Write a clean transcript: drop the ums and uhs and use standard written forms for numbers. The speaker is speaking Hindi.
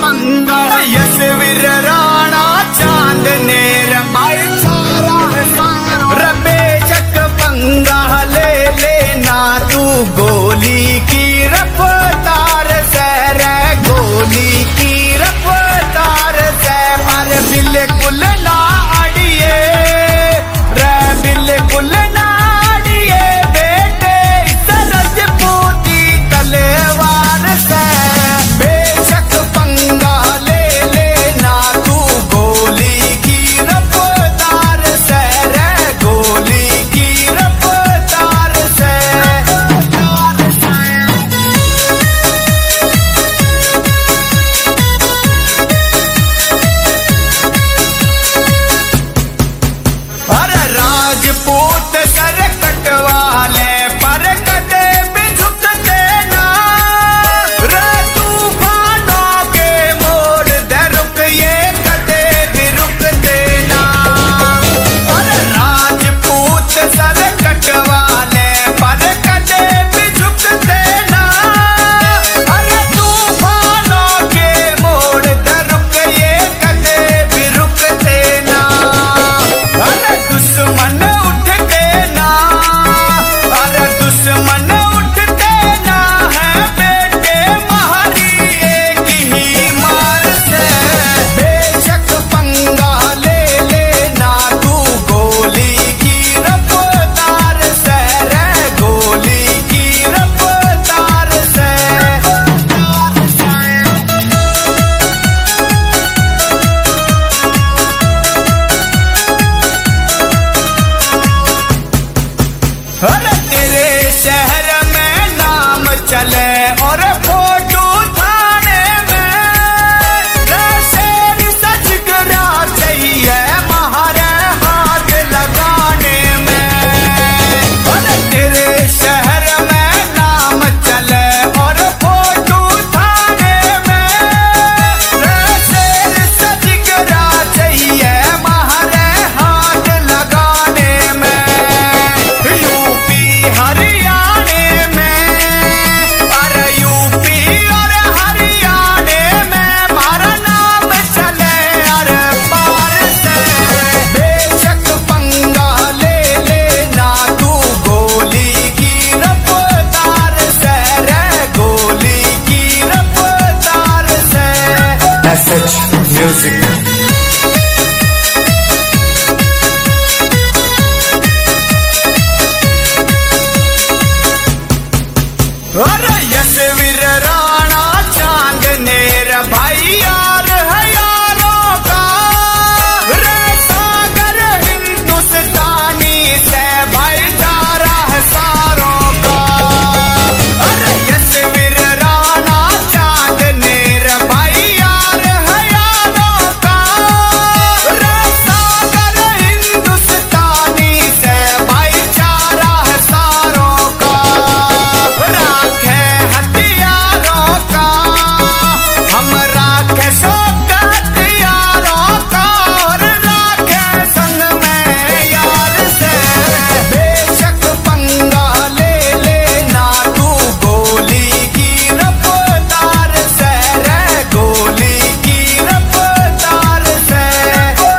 पंगा यशवीर राणा चांद ने रमाई बेशक पंगा ले लेना तू गोली की रफ्तार से रे गोली की रफ्तार से पर बिल्कुल ना अड़िए रे बिल्कुल ना अड़िए बेटे सरज पूती तलवार से बेशक पंगा ले लेना तू गोली की रफ्तार से रे गोली की रफ्तार से। अरे राजपूत सर कटवाले पर कदे भी झुकते ना रे तूफानों के मोड़ दे रुक ये कदे भी रुकते ना। अरे राजपूत सर कटवाले पर कदे भी झुकते ना अरे तूफानों के मोड़ दे रुक ये कदे भी रुकते ना। अरे दुश्मन उठते ना अरे दुश्मन उठते ना है बेटे महारी एक ही मार से बेशक पंगा ले लेना तू गोली की रफ्तार से रे गोली की रफ्तार से। अरे तेरे शहर में नाम चले और फोटो थाने में शेर सच करा चाहिए महारे हाथ लगाने में। अरे तेरे शहर में नाम चले और फोटो थाने में शेर सच करा चाहिए महारे हाथ लगाने में। यूपी हरियाणे में अरे यूपी और हरियाणे में मारा नाम चले अरे पार से बेशक पंगा ले लेना तू गोली की रफ्तार से रे गोली की रफ्तार से। Message Music.